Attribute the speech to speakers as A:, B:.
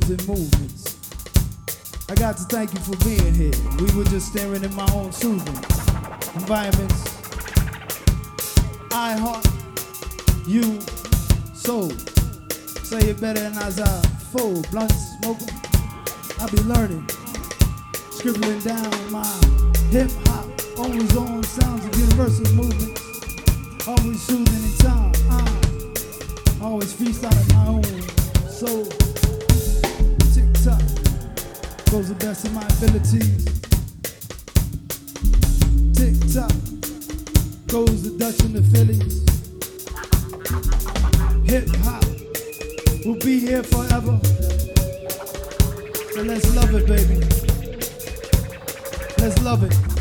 A: rhythms and movements. I got to thank you for being here. We were just staring in my own soothing environments. I heart you soul. Say it better than as I fold. Blunts smoking. I be learning, scribbling down my hip hop. Always on sounds of universal movements. Always soothing in time. Always freestyling my own soul. Tick tock goes the best of my abilities. Tick tock goes the Dutch and the Phillies. Hip hop will be here forever. So let's love it, baby. Let's love it.